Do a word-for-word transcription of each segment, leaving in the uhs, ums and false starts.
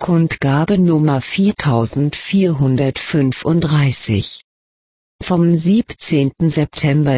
Kundgabe Nummer viertausendvierhundertfünfunddreißig. Vom siebzehnten September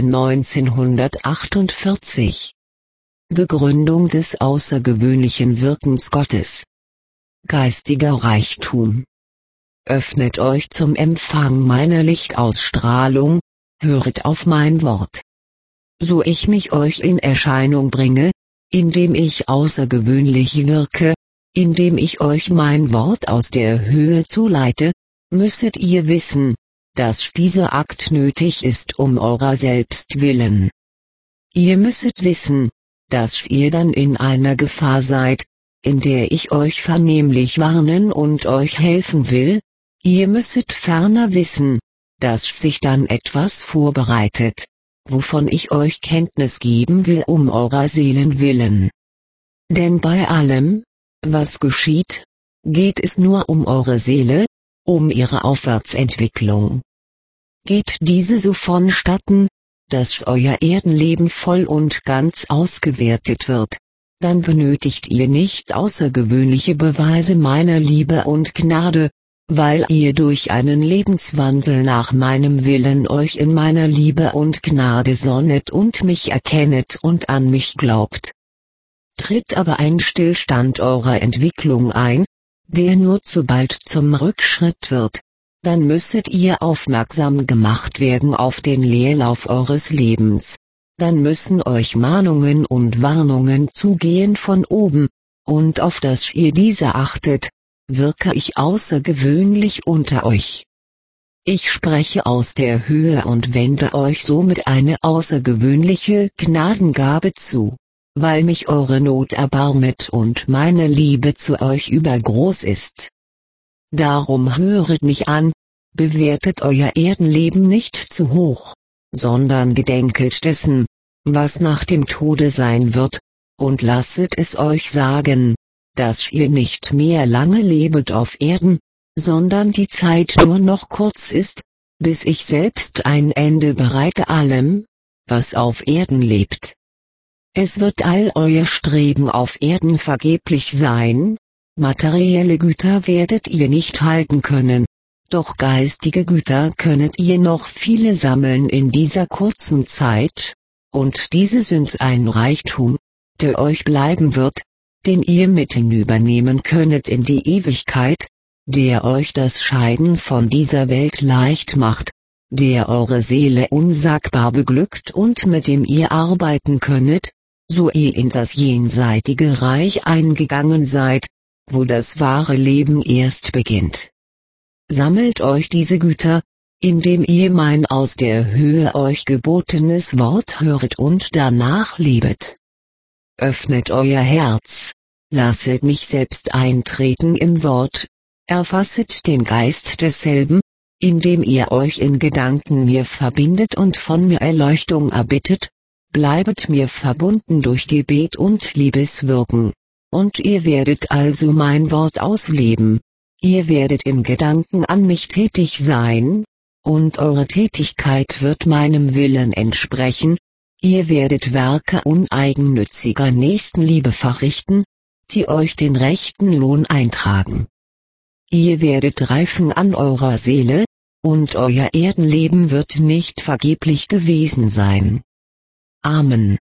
neunzehnhundertachtundvierzig. Begründung des außergewöhnlichen Wirkens Gottes. Geistiger Reichtum. Öffnet euch zum Empfang meiner Lichtausstrahlung, höret auf mein Wort. So ich mich euch in Erscheinung bringe, indem ich außergewöhnlich wirke, indem ich euch mein Wort aus der Höhe zuleite, müsset ihr wissen, dass dieser Akt nötig ist um eurer selbst willen. Ihr müsset wissen, dass ihr dann in einer Gefahr seid, in der ich euch vernehmlich warnen und euch helfen will. Ihr müsset ferner wissen, dass sich dann etwas vorbereitet, wovon ich euch Kenntnis geben will um eurer Seelen willen. Denn bei allem, was geschieht, geht es nur um eure Seele, um ihre Aufwärtsentwicklung. Geht diese so vonstatten, dass euer Erdenleben voll und ganz ausgewertet wird, dann benötigt ihr nicht außergewöhnliche Beweise meiner Liebe und Gnade, weil ihr durch einen Lebenswandel nach meinem Willen euch in meiner Liebe und Gnade sonnet und mich erkennet und an mich glaubt. Tritt aber ein Stillstand eurer Entwicklung ein, der nur zu bald zum Rückschritt wird, dann müsstet ihr aufmerksam gemacht werden auf den Leerlauf eures Lebens. Dann müssen euch Mahnungen und Warnungen zugehen von oben, und auf das ihr diese achtet, wirke ich außergewöhnlich unter euch. Ich spreche aus der Höhe und wende euch somit eine außergewöhnliche Gnadengabe zu, weil mich eure Not erbarmet und meine Liebe zu euch übergroß ist. Darum höret mich an, bewertet euer Erdenleben nicht zu hoch, sondern gedenket dessen, was nach dem Tode sein wird, und lasset es euch sagen, dass ihr nicht mehr lange lebet auf Erden, sondern die Zeit nur noch kurz ist, bis ich selbst ein Ende bereite allem, was auf Erden lebt. Es wird all euer Streben auf Erden vergeblich sein, materielle Güter werdet ihr nicht halten können, doch geistige Güter könnet ihr noch viele sammeln in dieser kurzen Zeit, und diese sind ein Reichtum, der euch bleiben wird, den ihr mit hinübernehmen könnet in die Ewigkeit, der euch das Scheiden von dieser Welt leicht macht, der eure Seele unsagbar beglückt und mit dem ihr arbeiten könnet, so ihr in das jenseitige Reich eingegangen seid, wo das wahre Leben erst beginnt. Sammelt euch diese Güter, indem ihr mein aus der Höhe euch gebotenes Wort höret und danach lebet. Öffnet euer Herz, lasset mich selbst eintreten im Wort, erfasset den Geist desselben, indem ihr euch in Gedanken mir verbindet und von mir Erleuchtung erbittet, bleibet mir verbunden durch Gebet und Liebeswirken, und ihr werdet also mein Wort ausleben, ihr werdet im Gedanken an mich tätig sein, und eure Tätigkeit wird meinem Willen entsprechen, ihr werdet Werke uneigennütziger Nächstenliebe verrichten, die euch den rechten Lohn eintragen. Ihr werdet reifen an eurer Seele, und euer Erdenleben wird nicht vergeblich gewesen sein. Amen.